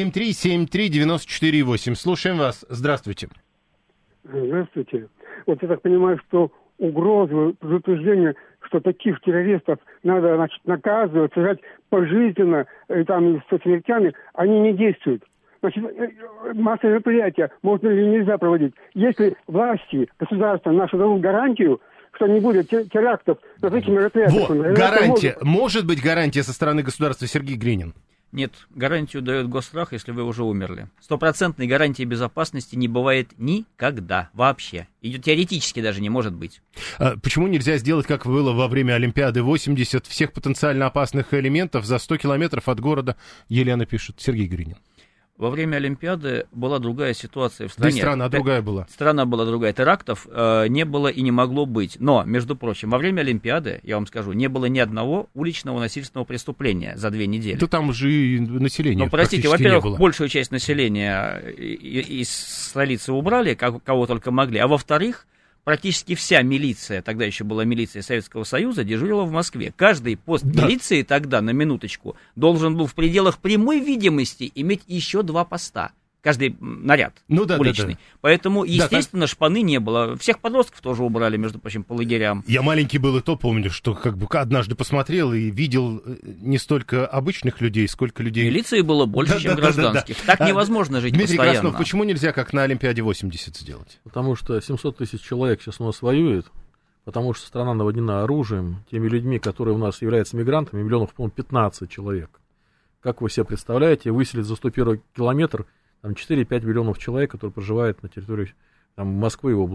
7373948. Слушаем вас. Здравствуйте. Здравствуйте. Вот я так понимаю, что угрозы, предупреждения, что таких террористов надо, значит, наказывать, сажать пожизненно, там, со смертями, они не действуют. Значит, массовые мероприятия можно или нельзя проводить. Если власти, государство наши дадут гарантию, что не будет терактов на таких мероприятиях. Вот, гарантия. Может быть гарантия со стороны государства, Сергей Гринин? Нет, гарантию дает госстрах, если вы уже умерли. Стопроцентной гарантии безопасности не бывает никогда, вообще. И теоретически даже не может быть. Почему нельзя сделать, как было во время Олимпиады 80, всех потенциально опасных элементов за 100 километров от города? Елена пишет, Сергей Гринин. Во время Олимпиады была другая ситуация в стране. Да и страна другая была. Страна была другая. Терактов не было и не могло быть. Но, между прочим, во время Олимпиады, я вам скажу, не было ни одного уличного насильственного преступления за 2 недели. Да там же и население. Ну, простите, во-первых, большую часть населения из столицы убрали, кого только могли. А во-вторых, практически вся милиция, тогда еще была милиция Советского Союза, дежурила в Москве. Каждый пост милиции тогда, на минуточку, должен был в пределах прямой видимости иметь еще 2 поста. Каждый наряд уличный. Да. Поэтому, естественно, шпаны не было. Всех подростков тоже убрали, между прочим, по лагерям. Я маленький был и то помню, что как бы однажды посмотрел и видел не столько обычных людей, сколько людей... Милиции было больше, чем гражданских. Так невозможно жить Дмитрий постоянно. Краснов, почему нельзя, как на Олимпиаде 80, сделать? Потому что 700 тысяч человек сейчас у нас воюет, потому что страна наводнена оружием, теми людьми, которые у нас являются мигрантами, миллионов, по-моему, 15 человек. Как вы себе представляете, выселить за 101 километр там 4-5 миллионов человек, которые проживают на территории там, Москвы и области.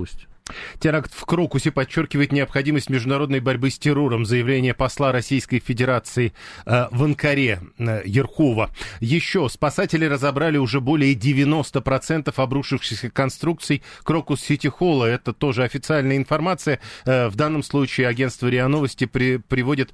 Теракт в Крокусе подчеркивает необходимость международной борьбы с террором. Заявление посла Российской Федерации в Анкаре Ерхова. Еще спасатели разобрали уже более 90% обрушившихся конструкций Крокус-Сити-Холла. Это тоже официальная информация. В данном случае агентство РИА Новости приводит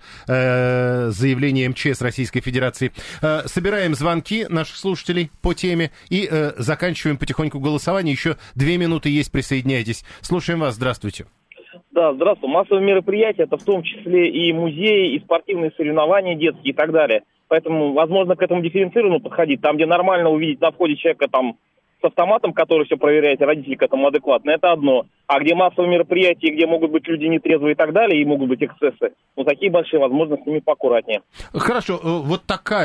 заявление МЧС Российской Федерации. Собираем звонки наших слушателей по теме и заканчиваем потихоньку голосование. Еще 2 минуты есть, присоединяйтесь. Слушаем вас, здравствуйте. Да, здравствуйте. Массовые мероприятия, это в том числе и музеи, и спортивные соревнования детские и так далее. Поэтому, возможно, к этому дифференцированно подходить. Там, где нормально увидеть на входе человека там с автоматом, который все проверяет, и родители к этому адекватны, это одно. А где массовые мероприятия, где могут быть люди нетрезвые и так далее, и могут быть эксцессы, ну, такие большие, возможно, с ними поаккуратнее. Хорошо, вот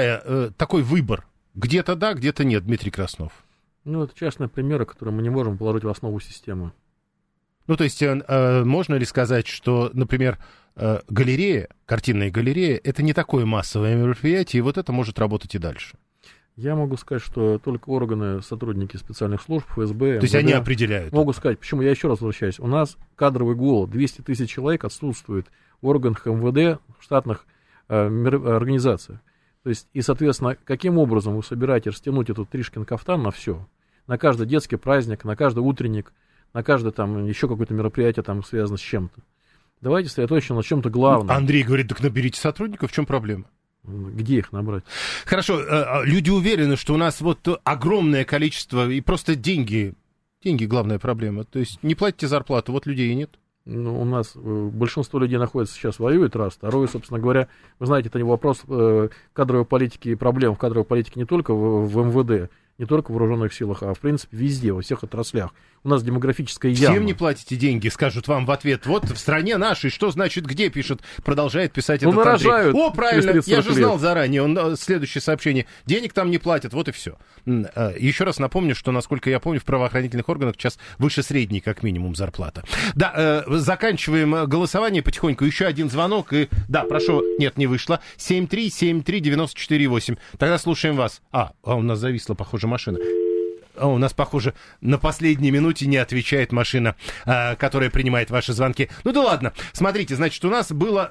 такой выбор. Где-то да, где-то нет, Дмитрий Краснов. Ну, это частные примеры, которые мы не можем положить в основу системы. Ну, то есть, можно ли сказать, что, например, галерея, картинная галерея, это не такое массовое мероприятие, и вот это может работать и дальше? Я могу сказать, что только органы, сотрудники специальных служб, ФСБ, то есть они определяют? Могу сказать, почему, я еще раз возвращаюсь. У нас кадровый голод, 200 тысяч человек отсутствует в органах МВД, в штатных организациях. То есть, и, соответственно, каким образом вы собираете растянуть этот Тришкин кафтан на все? На каждый детский праздник, на каждый утренник, на каждое там еще какое-то мероприятие там связано с чем-то. Давайте сосредоточимся на чем-то главном. Андрей говорит, так наберите сотрудников, в чем проблема? Где их набрать? Хорошо, люди уверены, что у нас вот огромное количество, и просто деньги главная проблема. То есть не платите зарплату, вот людей и нет. Ну, у нас большинство людей находится сейчас, воюет, раз. Второе, собственно говоря, вы знаете, это не вопрос кадровой политики и проблем в кадровой политике не только в МВД, не только в вооруженных силах, а в принципе везде, во всех отраслях. У нас демографическая яма. Всем не платите деньги, скажут вам в ответ. Вот в стране нашей, что значит где, пишет, продолжает писать этот Андрей. О, правильно, я же знал заранее, следующее сообщение. Денег там не платят, вот и все. Еще раз напомню, что, насколько я помню, в правоохранительных органах сейчас выше средней, как минимум, зарплата. Да, заканчиваем голосование потихоньку. Еще один звонок. И, да, прошу, нет, не вышло. 7373948. Тогда слушаем вас. У нас зависла, похоже, машина. У нас, похоже, на последней минуте не отвечает машина, которая принимает ваши звонки. Ну да ладно. Смотрите, значит, у нас было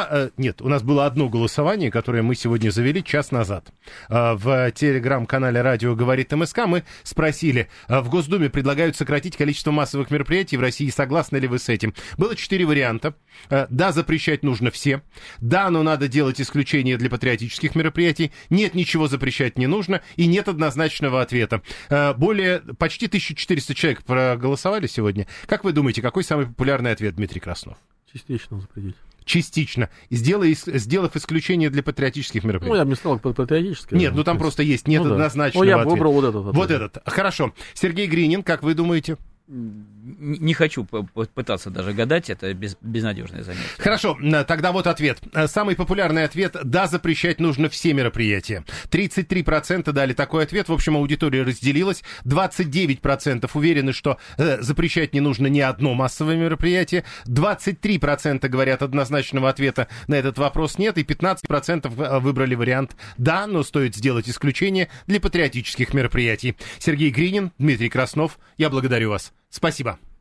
одно голосование, которое мы сегодня завели час назад. В телеграм-канале «Радио говорит МСК» мы спросили, в Госдуме предлагают сократить количество массовых мероприятий в России. Согласны ли вы с этим? Было 4 варианта. Да, запрещать нужно все. Да, но надо делать исключения для патриотических мероприятий. Нет, ничего запрещать не нужно. И нет однозначного ответа. Почти 1400 человек проголосовали сегодня. Как вы думаете, какой самый популярный ответ, Дмитрий Краснов? Частично запретить. Частично. Сделав исключение для патриотических мероприятий. Ну, я бы не сказал патриотическое. Нет, там просто есть нет однозначного ответа. Я бы выбрал вот этот ответ. Вот этот. Хорошо. Сергей Гринин, как вы думаете? Не хочу пытаться даже гадать, это безнадежное занятие. Хорошо, тогда вот ответ. Самый популярный ответ: да, запрещать нужно все мероприятия. 33% дали такой ответ, в общем, аудитория разделилась. 29% уверены, что запрещать не нужно ни одно массовое мероприятие. 23% говорят, однозначного ответа на этот вопрос нет. И 15% выбрали вариант да, но стоит сделать исключение для патриотических мероприятий. Сергей Гринин, Дмитрий Краснов, я благодарю вас. Спасибо.